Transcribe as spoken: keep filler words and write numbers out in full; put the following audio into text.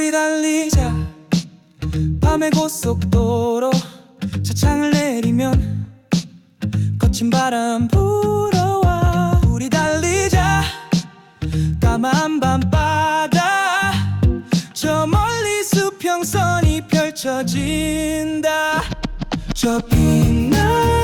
우리 달리자 밤의 고속도로 차창을 내리면 거친 바람 불어와. 우리 달리자 까만 밤바다 저 멀리 수평선이 펼쳐진다. 저 빛나